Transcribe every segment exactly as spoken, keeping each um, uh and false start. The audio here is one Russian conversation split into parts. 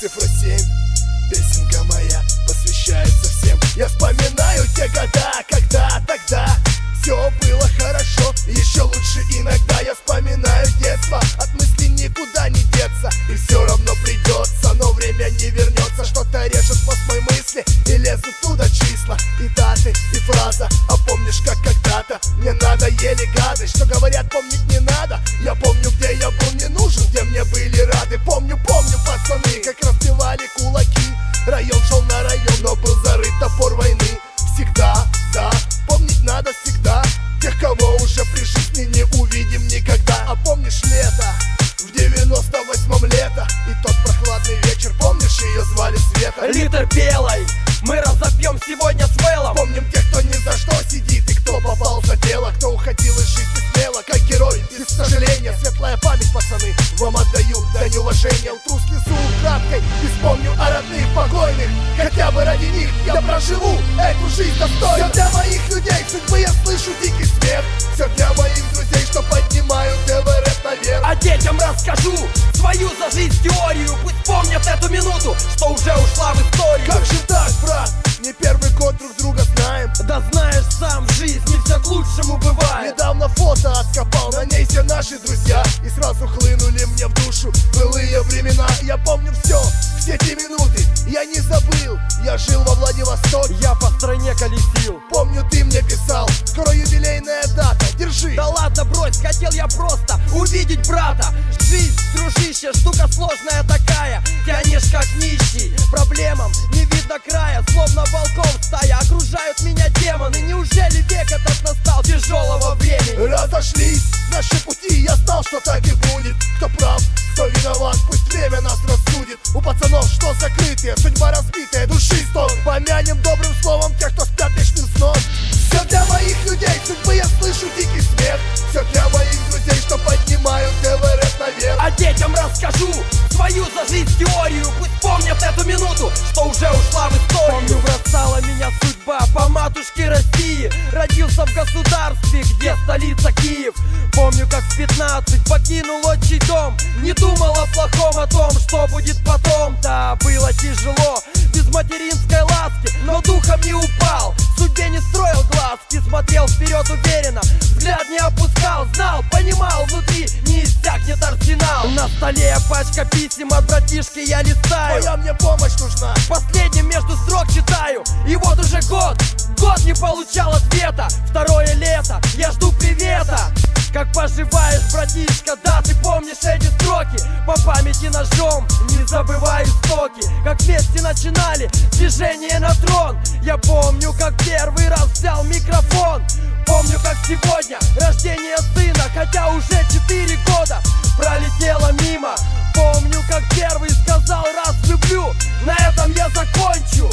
Цифра семь, песенка моя посвящается всем. Я вспоминаю те года, когда тогда все было хорошо, еще лучше иногда. Я вспоминаю детство, от мыслей никуда не деться. И все равно придется, но время не вернется. Что-то режет мозг мои мысли, и лезут туда числа, и даты, и фраза. А помнишь, как когда-то мне надоели гады, что говорят, помнить не надо. Я помню, где я был не нужен, где мне были рады. Помню, помню, пацаны, как разбивали кулаки. Район шел на район, но был зарыт топор войны. Всегда, да, помнить надо всегда тех, кого уже при жизни не увидим никогда. А помнишь лето, в девяносто восьмом лето, и тот прохладный вечер, помнишь, ее звали Света. Литр белой мы разопьем сегодня с Вэллом. Помним тех, кто ни за что сидит, и кто попал за дело, кто уходил из жизни смело, как герой, без сожаления. Светлая память, пацаны, вам отдаю дань уважения. Утру слезу украдкой и вспомню о родных покойных. Хотя бы ради них я проживу эту жизнь достойно. Все для моих людей, судьбы я слышу дикий смех. Все для моих друзей, что поднимают ТВ-рэп наверх. А детям расскажу свою за жизнь теорию. Пусть помнят эту минуту, что уже ушла в историю. Как же так, брат? Не первый год друг друга знаем. Да знаешь сам, в жизни все к лучшему бывает. Недавно фото откопал, на ней все наши друзья, и сразу хлынули мне в душу былые времена. Я помню все, все те минуты, я не забыл. Я жил во Владивостоке, я по стране колесил. Помню, ты мне писал, скоро юбилейная дата, держи. Да ладно, брось, хотел я просто увидеть брата. Жизнь, дружище, штука сложная такая. Тянешь как нищий, проблемам не видно края. Словно волков стая, окружают меня демоны. Неужели век этот настал тяжелого времени? Разошлись наши пути, я знал, что так и будет. Кто прав, кто виноват, пусть время нас рассудит. У пацанов что закрытые, судьба разбитая, души стон. Помянем добрым словом тех, кто спят вечным сном. Все для моих людей, судьбы я слышу дикий смех. Все для моих друзей, что поднимают ТВ-рэп наверх. А детям расскажу свою за жизнь теорию. Пусть помнят эту минуту, что уже ушла в историю. Помню, бросала меня судьба по матушке России. Родился в государстве, где столица Киев. Помню, как в пятнадцать покинул отчий дом. Не думал о плохом, о том, что будет потом. Да, было тяжело, без материнской ласки, но духом не упал, судьбе не строил глазки. Смотрел вперед уверенно, взгляд не опускал. Знал, понимал, внутри не иссякнет арсенал. На столе пачка писем от братишки я листаю. Твоя мне помощь нужна. Последним между строк читаю. И вот уже год, год не получал ответа. Второе лето, я жду привета. Как поживаешь, братишка, да, ты помнишь эти строки? По памяти ножом не забывай истоки. Как вместе начинали движение на трон. Я помню, как первый раз взял микрофон. Помню, как сегодня рождение сына, хотя уже четыре года пролетело мимо. Помню, как первый сказал раз люблю. На этом я закончу.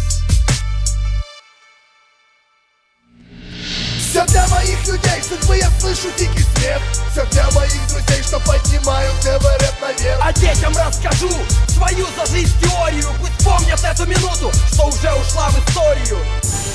Все для моих людей, судьбы я слышу дикий смех. Все для моих друзей, что поднимают ТВ-рэп наверх. А детям расскажу свою за жизнь теорию. Пусть помнят эту минуту, что уже ушла в историю.